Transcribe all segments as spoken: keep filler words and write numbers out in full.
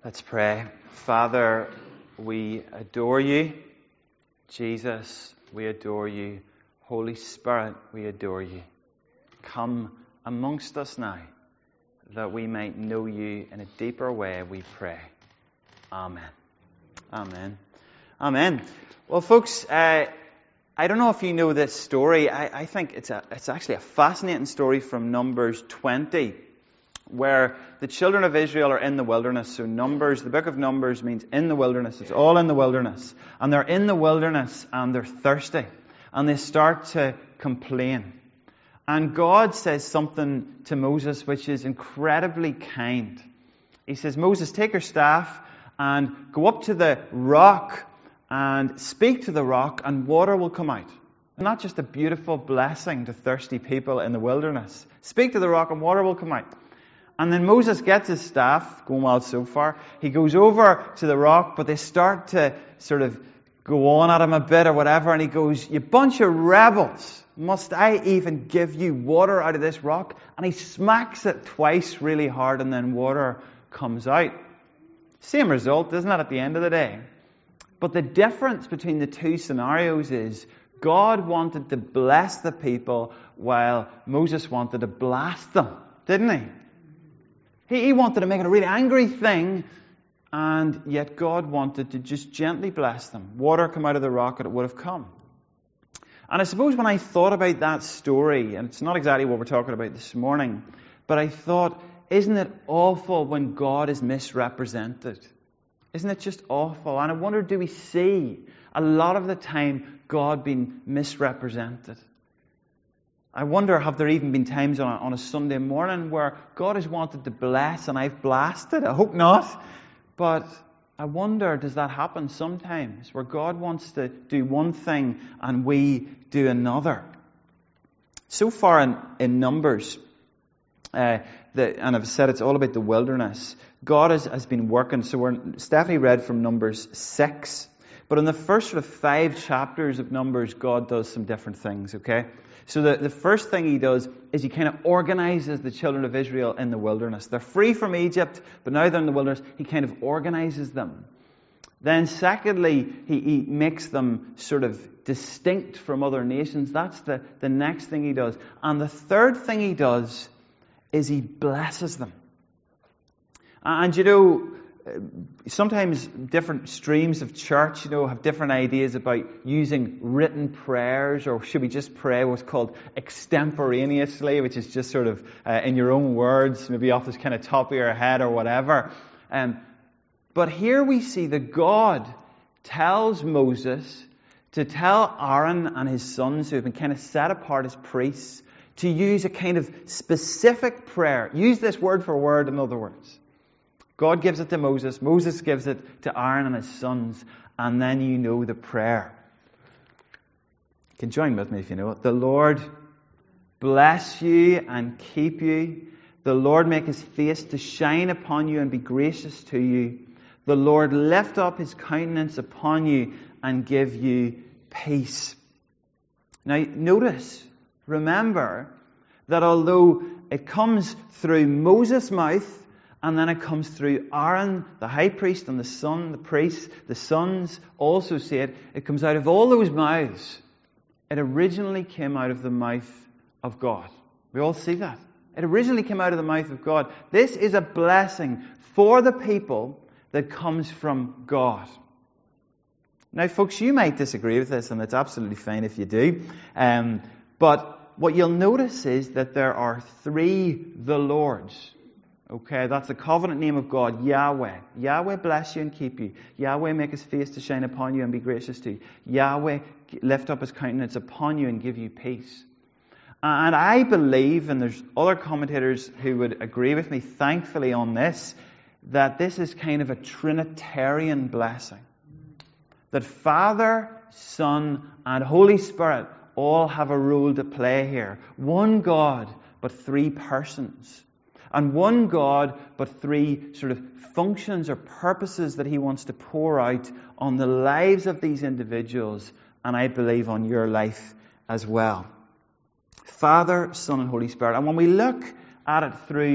Let's pray. Father, we adore you. Jesus, we adore you. Holy Spirit, we adore you. Come amongst us now, that we might know you in a deeper way, we pray. Amen. Amen. Amen. Well, folks, uh, I don't know if you know this story. I, I think it's a, it's actually a fascinating story from Numbers twenty, where the children of Israel are in the wilderness. So Numbers, the book of Numbers means in the wilderness. It's all in the wilderness. And they're in the wilderness and they're thirsty. And they start to complain. And God says something to Moses which is incredibly kind. He says, Moses, take your staff and go up to the rock and speak to the rock and water will come out. Not just a beautiful blessing to thirsty people in the wilderness. Speak to the rock and water will come out. And then Moses gets his staff, going well so far. He goes over to the rock, but they start to sort of go on at him a bit or whatever. And he goes, you bunch of rebels, must I even give you water out of this rock? And he smacks it twice really hard and then water comes out. Same result, isn't it, at the end of the day? But the difference between the two scenarios is God wanted to bless the people while Moses wanted to blast them, didn't he? He, he wanted to make it a really angry thing, and yet God wanted to just gently bless them. Water come out of the rock and it would have come. And I suppose when I thought about that story, and it's not exactly what we're talking about this morning, but I thought, isn't it awful when God is misrepresented? Isn't it just awful? And I wonder, do we see a lot of the time God being misrepresented? I wonder, have there even been times on a, on a Sunday morning where God has wanted to bless and I've blasted? I hope not. But I wonder, does that happen sometimes where God wants to do one thing and we do another? So far in, in Numbers, uh, the, and I've said it's all about the wilderness, God has, has been working. So we're, Stephanie read from Numbers six. But in the first sort of five chapters of Numbers, God does some different things, okay? So the, the first thing he does is he kind of organizes the children of Israel in the wilderness. They're free from Egypt, but now they're in the wilderness. He kind of organizes them. Then secondly, he, he makes them sort of distinct from other nations. That's the, the next thing he does. And the third thing he does is he blesses them. And you know, sometimes different streams of church, you know, have different ideas about using written prayers, or should we just pray what's called extemporaneously, which is just sort of uh, in your own words, maybe off the kind of top of your head or whatever. Um, but here we see that God tells Moses to tell Aaron and his sons, who have been kind of set apart as priests, to use a kind of specific prayer. Use this word for word, in other words. God gives it to Moses. Moses gives it to Aaron and his sons. And then you know the prayer. You can join with me if you know it. The Lord bless you and keep you. The Lord make his face to shine upon you and be gracious to you. The Lord lift up his countenance upon you and give you peace. Now notice, remember, that although it comes through Moses' mouth, and then it comes through Aaron, the high priest, and the son, the priests, the sons also say it. It comes out of all those mouths. It originally came out of the mouth of God. We all see that. It originally came out of the mouth of God. This is a blessing for the people that comes from God. Now, folks, you might disagree with this, and it's absolutely fine if you do. Um, but what you'll notice is that there are three the Lords. Okay, that's the covenant name of God, Yahweh. Yahweh bless you and keep you. Yahweh make his face to shine upon you and be gracious to you. Yahweh lift up his countenance upon you and give you peace. And I believe, and there's other commentators who would agree with me, thankfully, on this, that this is kind of a Trinitarian blessing. That Father, Son, and Holy Spirit all have a role to play here. One God, but three persons. And one God, but three sort of functions or purposes that he wants to pour out on the lives of these individuals, and I believe on your life as well. Father, Son, and Holy Spirit. And when we look at it through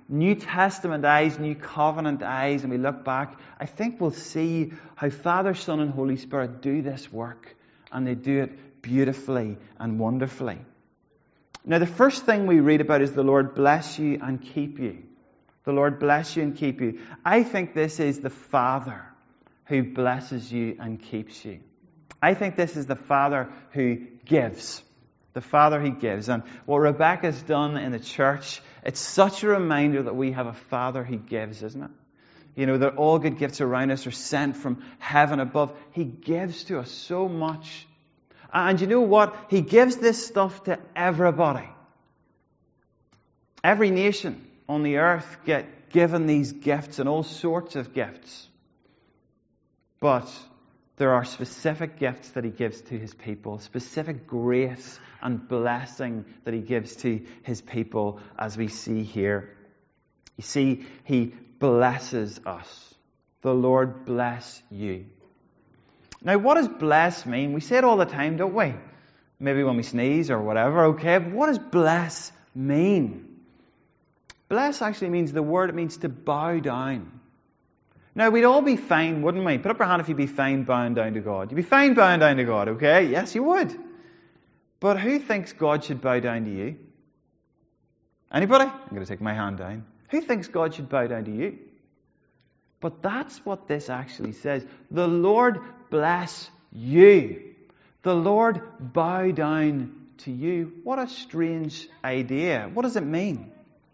New Testament eyes, New Covenant eyes, and we look back, I think we'll see how Father, Son, and Holy Spirit do this work, and they do it beautifully and wonderfully. Now, the first thing we read about is the Lord bless you and keep you. The Lord bless you and keep you. I think this is the Father who blesses you and keeps you. I think this is the Father who gives. The Father who gives. And what Rebecca's done in the church, it's such a reminder that we have a Father who gives, isn't it? You know, that all good gifts around us are sent from heaven above. He gives to us so much. And you know what? He gives this stuff to everybody. Every nation on the earth get given these gifts and all sorts of gifts. But there are specific gifts that he gives to his people, specific grace and blessing that he gives to his people, as we see here. You see, he blesses us. The Lord bless you. Now, what does bless mean? We say it all the time, don't we? Maybe when we sneeze or whatever, okay? But what does bless mean? Bless actually means the word, it means to bow down. Now, we'd all be fine, wouldn't we? Put up your hand if you'd be fine bowing down to God. You'd be fine bowing down to God, okay? Yes, you would. But who thinks God should bow down to you? Anybody? I'm going to take my hand down. Who thinks God should bow down to you? But that's what this actually says. The Lord bless you. The Lord bow down to you. What a strange idea. What does it mean?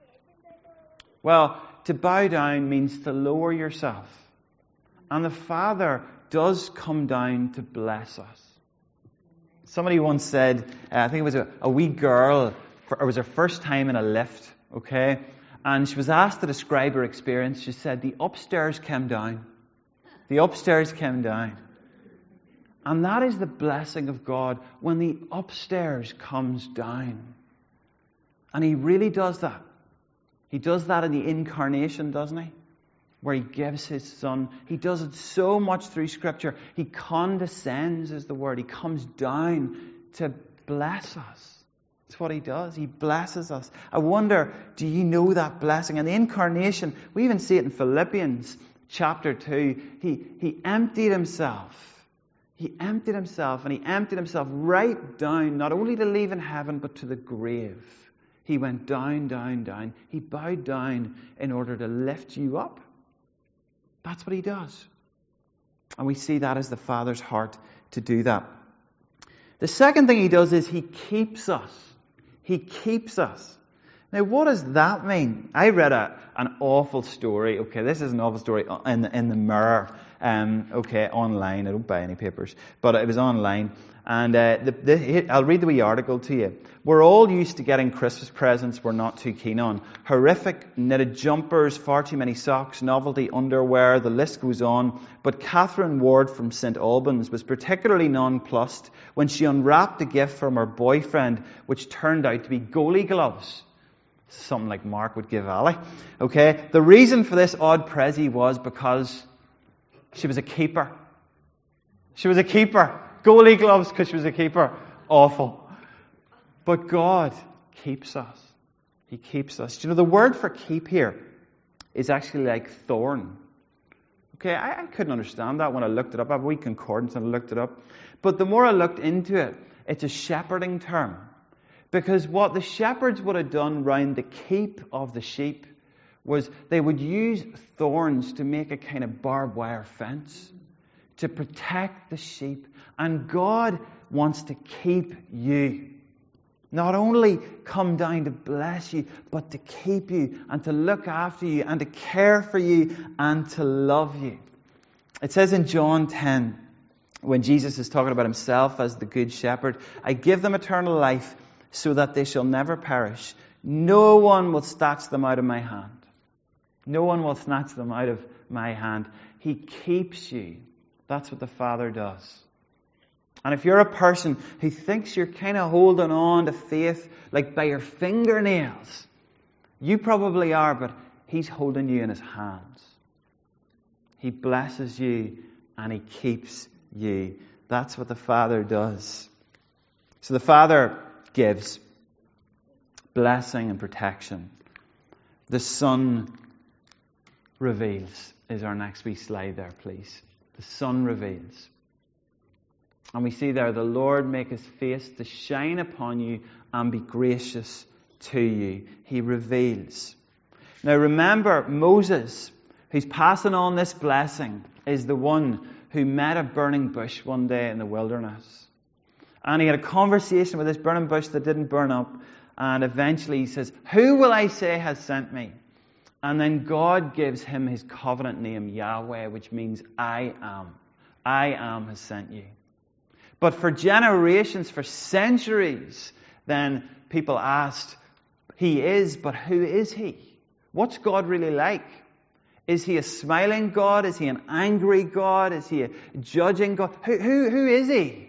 Well, to bow down means to lower yourself. And the Father does come down to bless us. Somebody once said, uh, I think it was a, a wee girl, for, it was her first time in a lift, okay? And she was asked to describe her experience. She said, the upstairs came down. The upstairs came down. And that is the blessing of God, when the upstairs comes down. And He really does that. He does that in the incarnation, doesn't He? Where He gives His Son. He does it so much through Scripture. He condescends, is the word. He comes down to bless us. That's what He does. He blesses us. I wonder, do you know that blessing? And the incarnation, we even see it in Philippians chapter two. He, he emptied Himself. He emptied Himself, and He emptied Himself right down, not only to leave in heaven, but to the grave. He went down, down, down. He bowed down in order to lift you up. That's what He does. And we see that as the Father's heart to do that. The second thing He does is He keeps us. He keeps us. Now, what does that mean? I read a, an awful story. Okay, this is an awful story in the, in the Mirror. Um, okay, online. I don't buy any papers, but it was online. And uh, the, the, I'll read the wee article to you. We're all used to getting Christmas presents we're not too keen on. Horrific knitted jumpers, far too many socks, novelty underwear, the list goes on. But Catherine Ward from Saint Albans was particularly nonplussed when she unwrapped a gift from her boyfriend, which turned out to be goalie gloves. Something like Mark would give Ali. Okay, the reason for this odd prezi was because she was a keeper. She was a keeper. Goalie gloves because she was a keeper. Awful. But God keeps us. He keeps us. Do you know, the word for keep here is actually like thorn. Okay, I, I couldn't understand that when I looked it up. I have a wee concordance and I looked it up. But the more I looked into it, it's a shepherding term. Because what the shepherds would have done round the keep of the sheep was they would use thorns to make a kind of barbed wire fence to protect the sheep. And God wants to keep you. Not only come down to bless you, but to keep you and to look after you and to care for you and to love you. It says in John ten, when Jesus is talking about Himself as the good shepherd, I give them eternal life so that they shall never perish. No one will snatch them out of my hand. No one will snatch them out of my hand. He keeps you. That's what the Father does. And if you're a person who thinks you're kind of holding on to faith like by your fingernails, you probably are, but He's holding you in His hands. He blesses you and He keeps you. That's what the Father does. So the Father gives blessing and protection. The Son reveals is our next wee slide there, please. The Son reveals. And we see there, the Lord make his face to shine upon you and be gracious to you. He reveals. Now remember, Moses, who's passing on this blessing, is the one who met a burning bush one day in the wilderness. And he had a conversation with this burning bush that didn't burn up. And eventually he says, "Who will I say has sent me?" And then God gives him his covenant name, Yahweh, which means I am. I am has sent you. But for generations, for centuries, then people asked, He is, but who is He? What's God really like? Is He a smiling God? Is He an angry God? Is He a judging God? Who, who, who is He?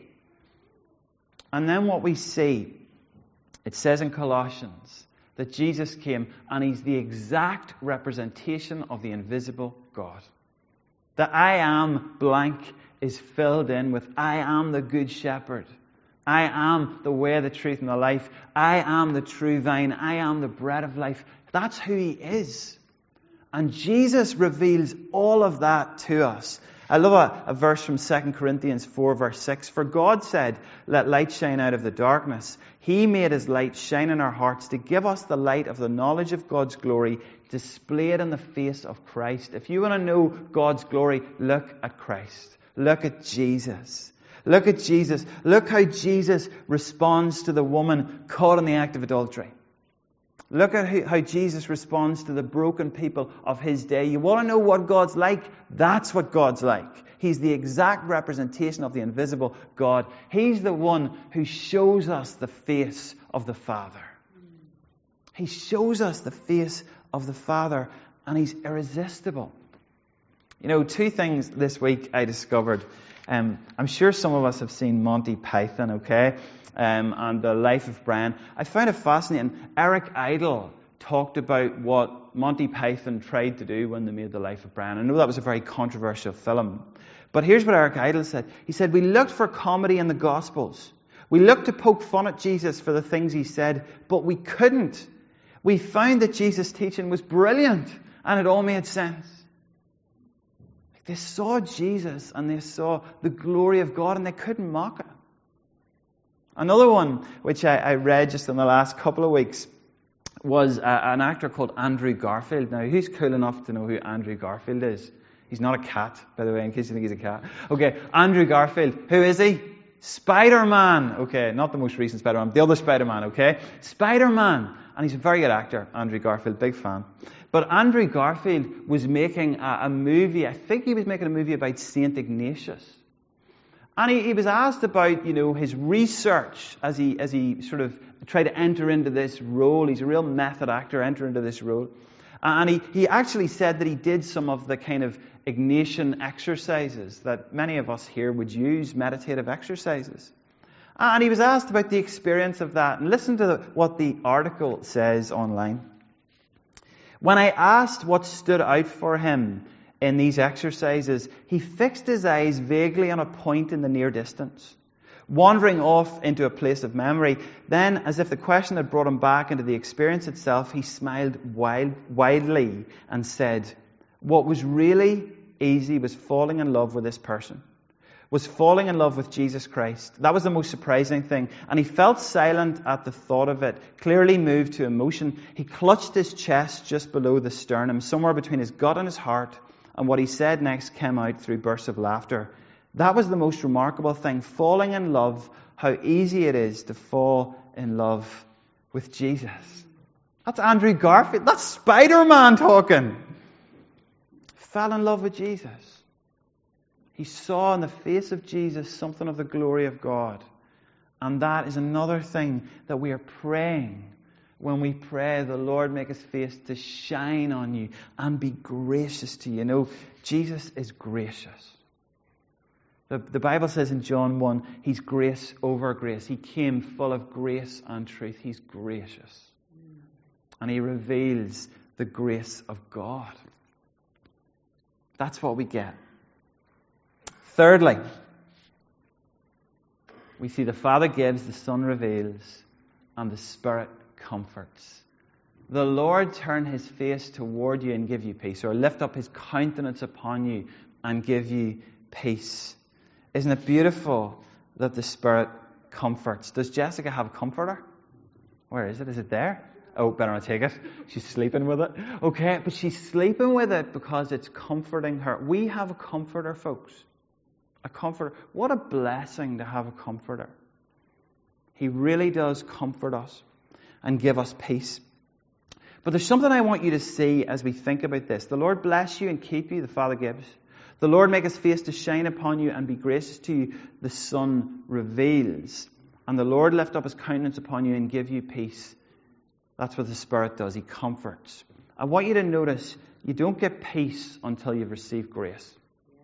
And then what we see, it says in Colossians that Jesus came and He's the exact representation of the invisible God. The I am blank is filled in with I am the good shepherd. I am the way, the truth, and the life. I am the true vine. I am the bread of life. That's who He is. And Jesus reveals all of that to us. I love a, a verse from Second Corinthians four, verse six. For God said, "Let light shine out of the darkness." He made His light shine in our hearts to give us the light of the knowledge of God's glory displayed in the face of Christ. If you want to know God's glory, look at Christ. Look at Jesus. Look at Jesus. Look how Jesus responds to the woman caught in the act of adultery. Look at how Jesus responds to the broken people of His day. You want to know what God's like? That's what God's like. He's the exact representation of the invisible God. He's the one who shows us the face of the Father. He shows us the face of the Father, and He's irresistible. You know, two things this week I discovered. Um, I'm sure some of us have seen Monty Python, okay? Um, and the Life of Brian. I found it fascinating. Eric Idle talked about what Monty Python tried to do when they made the Life of Brian. I know that was a very controversial film. But here's what Eric Idle said. He said, "We looked for comedy in the Gospels. We looked to poke fun at Jesus for the things He said, but we couldn't. We found that Jesus' teaching was brilliant and it all made sense." They saw Jesus and they saw the glory of God and they couldn't mock it. Another one, which I, I read just in the last couple of weeks, was uh, an actor called Andrew Garfield. Now, who's cool enough to know who Andrew Garfield is? He's not a cat, by the way, in case you think he's a cat. Okay, Andrew Garfield. Who is he? Spider-Man. Okay, not the most recent Spider-Man, the other Spider-Man, okay? Spider-Man. And he's a very good actor, Andrew Garfield, big fan. But Andrew Garfield was making a, a movie, I think he was making a movie about Saint Ignatius. And he, he was asked about, you know, his research as he as he sort of tried to enter into this role. He's a real method actor, enter into this role. And he, he actually said that he did some of the kind of Ignatian exercises that many of us here would use, meditative exercises. And he was asked about the experience of that. And listen to the, what the article says online. "When I asked what stood out for him in these exercises, he fixed his eyes vaguely on a point in the near distance, wandering off into a place of memory. Then, as if the question had brought him back into the experience itself, he smiled wild, widely and said, 'What was really easy was falling in love with this person, was falling in love with Jesus Christ. That was the most surprising thing.' And he felt silent at the thought of it, clearly moved to emotion. He clutched his chest just below the sternum, somewhere between his gut and his heart. And what he said next came out through bursts of laughter. That was the most remarkable thing. Falling in love, how easy it is to fall in love with Jesus." That's Andrew Garfield. That's Spider-Man talking. Fell in love with Jesus. He saw in the face of Jesus something of the glory of God. And that is another thing that we are praying when we pray, "The Lord make His face to shine on you and be gracious to you." You know, Jesus is gracious. The, the Bible says in John one, He's grace over grace. He came full of grace and truth. He's gracious. And He reveals the grace of God. That's what we get. Thirdly, we see the Father gives, the Son reveals, and the Spirit comforts. the Lord turn his face toward you and give you peace, or lift up his countenance upon you and give you peace. Isn't it beautiful that the Spirit comforts? Does Jessica have a comforter? Where is it? Is it there? Oh, better not take it. She's sleeping with it. Okay, but she's sleeping with it because it's comforting her. We have a comforter, folks. A comforter. What a blessing to have a comforter. He really does comfort us and give us peace. But there's something I want you to see as we think about this. The Lord bless you and keep you, the Father gives. The Lord make his face to shine upon you and be gracious to you, the Son reveals. And the Lord lift up his countenance upon you and give you peace. That's what the Spirit does. He comforts. I want you to notice, you don't get peace until you've received grace.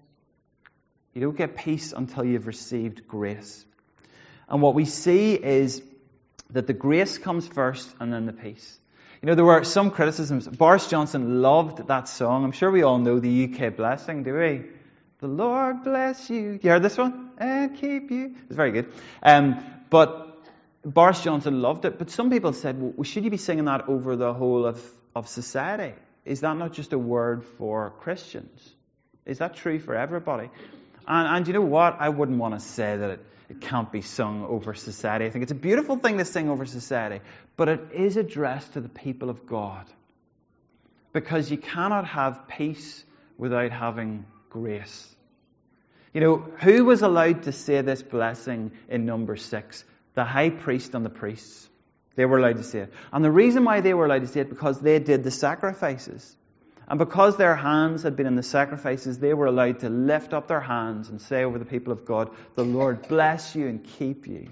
You don't get peace until you've received grace. And what we see is that the grace comes first and then the peace. You know, there were some criticisms. Boris Johnson loved that song. I'm sure we all know the U K blessing, do we? The Lord bless you. You heard this one? And keep you. It's very good. Um, but Boris Johnson loved it. But some people said, well, should you be singing that over the whole of, of society? Is that not just a word for Christians? Is that true for everybody? And, and you know what? I wouldn't want to say that it, it can't be sung over society. I think it's a beautiful thing to sing over society. But it is addressed to the people of God. Because you cannot have peace without having grace. You know, who was allowed to say this blessing in number six? The high priest and the priests. They were allowed to say it. And the reason why they were allowed to say it, because they did the sacrifices. And because their hands had been in the sacrifices, they were allowed to lift up their hands and say over the people of God, the Lord bless you and keep you.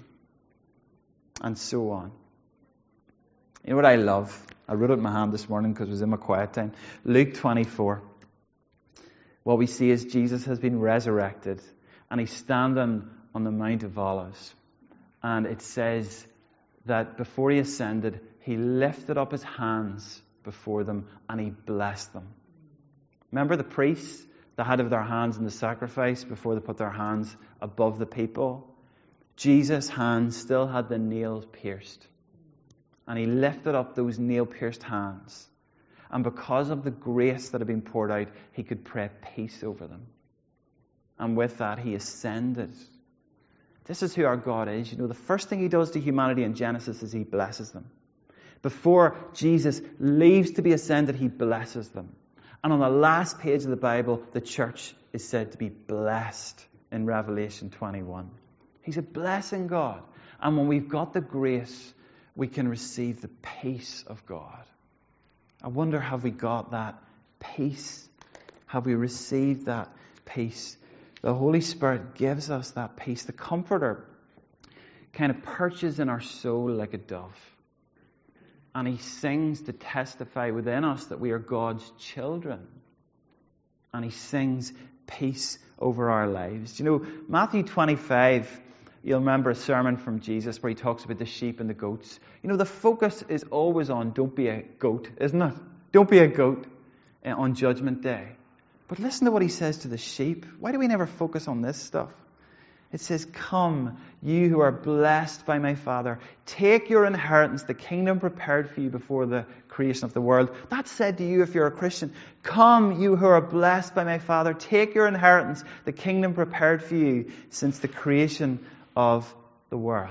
And so on. You know what I love? I wrote it in my hand this morning because it was in my quiet time. Luke twenty-four. What we see is Jesus has been resurrected and he's standing on the Mount of Olives. And it says that before he ascended, he lifted up his hands before them and he blessed them. Remember the priests that had of their hands in the sacrifice before they put their hands above the people? Jesus' hands still had the nails pierced. And he lifted up those nail-pierced hands. And because of the grace that had been poured out, he could pray peace over them. And with that, he ascended. This is who our God is. You know, the first thing he does to humanity in Genesis is he blesses them. Before Jesus leaves to be ascended, he blesses them. And on the last page of the Bible, the church is said to be blessed in Revelation twenty-one. He's a blessing God. And when we've got the grace, we can receive the peace of God. I wonder, have we got that peace? Have we received that peace? The Holy Spirit gives us that peace. The Comforter kind of perches in our soul like a dove. And he sings to testify within us that we are God's children. And he sings peace over our lives. You know, Matthew twenty-five, you'll remember a sermon from Jesus where he talks about the sheep and the goats. You know, the focus is always on don't be a goat, isn't it? Don't be a goat on Judgment Day. But listen to what he says to the sheep. Why do we never focus on this stuff? It says, come, you who are blessed by my Father, take your inheritance, the kingdom prepared for you before the creation of the world. That's said to you if you're a Christian. Come, you who are blessed by my Father, take your inheritance, the kingdom prepared for you since the creation of the world.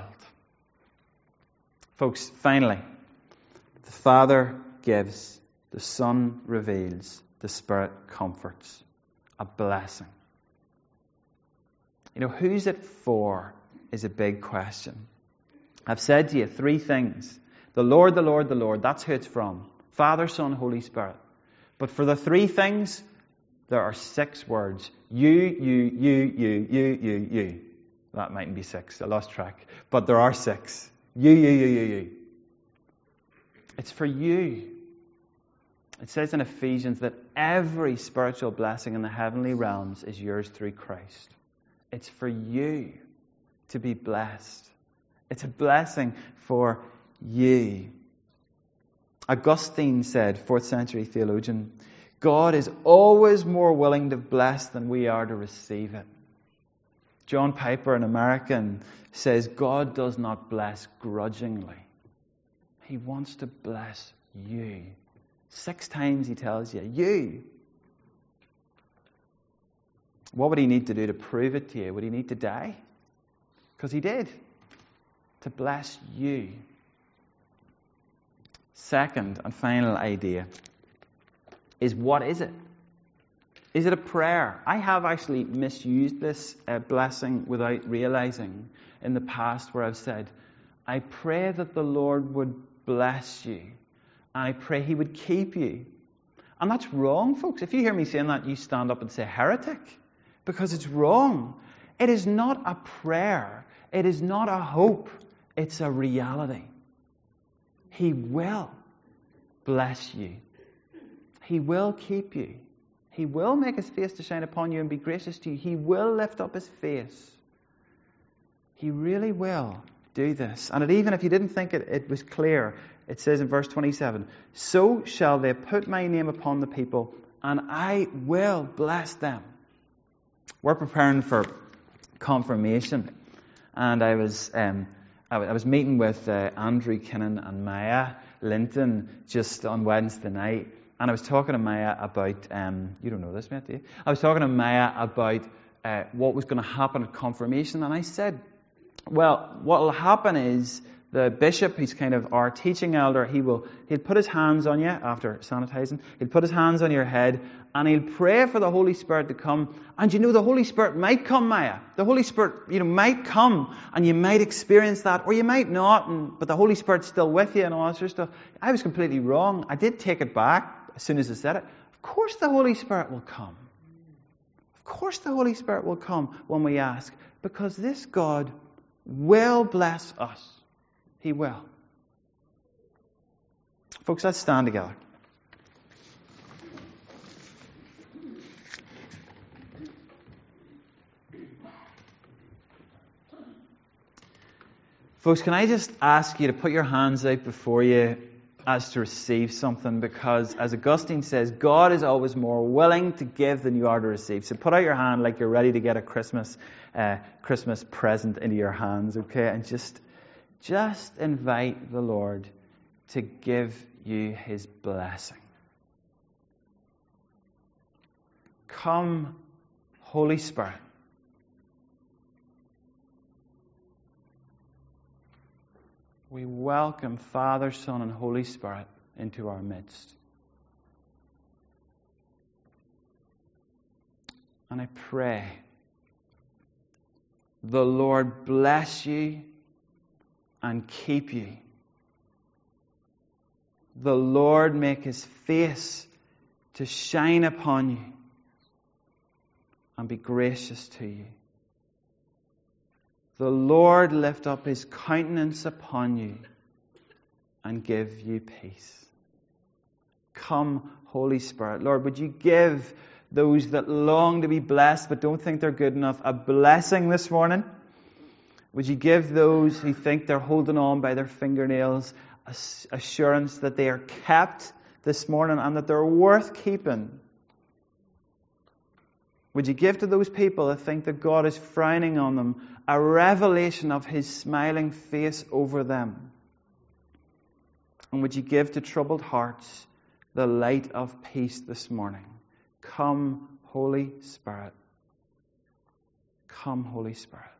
Folks, finally, the Father gives, the Son reveals, the Spirit comforts. A blessing. You know, who's it for is a big question. I've said to you three things. The Lord, the Lord, the Lord. That's who it's from. Father, Son, Holy Spirit. But for the three things, there are six words. You, you, you, you, you, you, you. That mightn't be six. I lost track. But there are six. You, you, you, you, you. It's for you. It says in Ephesians that every spiritual blessing in the heavenly realms is yours through Christ. It's for you to be blessed. It's a blessing for you. Augustine said, fourth century theologian, God is always more willing to bless than we are to receive it. John Piper, an American, says God does not bless grudgingly. He wants to bless you. Six times he tells you, you. What would he need to do to prove it to you? Would he need to die? Because he did. To bless you. Second and final idea is, what is it? Is it a prayer? I have actually misused this uh, blessing without realizing in the past, where I've said, I pray that the Lord would bless you. And I pray he would keep you. And that's wrong, folks. If you hear me saying that, you stand up and say heretic. Because it's wrong. It is not a prayer. It is not a hope. It's a reality. He will bless you. He will keep you. He will make his face to shine upon you and be gracious to you. He will lift up his face. He really will do this. And it, even if you didn't think it, it was clear, it says in verse twenty-seven, so shall they put my name upon the people, and I will bless them. We're preparing for confirmation. And I was um, I, I was meeting with uh, Andrew Kinnan and Maya Linton just on Wednesday night. And I was talking to Maya about, um, you don't know this, mate, do you? I was talking to Maya about uh, what was going to happen at confirmation. And I said, well, what will happen is the bishop, he's kind of our teaching elder, he will, he'll put his hands on you after sanitizing. He'll put his hands on your head and he'll pray for the Holy Spirit to come. And you know, the Holy Spirit might come, Maya. The Holy Spirit, you know, might come and you might experience that, or you might not, and, but the Holy Spirit's still with you and all that sort of stuff. I was completely wrong. I did take it back as soon as I said it. Of course the Holy Spirit will come. Of course the Holy Spirit will come when we ask, because this God will bless us. He will. Folks, let's stand together. Folks, can I just ask you to put your hands out before you as to receive something? Because, as Augustine says, God is always more willing to give than you are to receive. So put out your hand like you're ready to get a Christmas uh, Christmas present into your hands, okay? And just, just invite the Lord to give you his blessing. Come, Holy Spirit. We welcome Father, Son, and Holy Spirit into our midst. And I pray the Lord bless you and keep you. The Lord make his face to shine upon you and be gracious to you. The Lord lift up his countenance upon you and give you peace. Come, Holy Spirit. Lord, would you give those that long to be blessed but don't think they're good enough a blessing this morning? Would you give those who think they're holding on by their fingernails assurance that they are kept this morning and that they're worth keeping? Would you give to those people that think that God is frowning on them a revelation of his smiling face over them? And would you give to troubled hearts the light of peace this morning? Come, Holy Spirit. Come, Holy Spirit.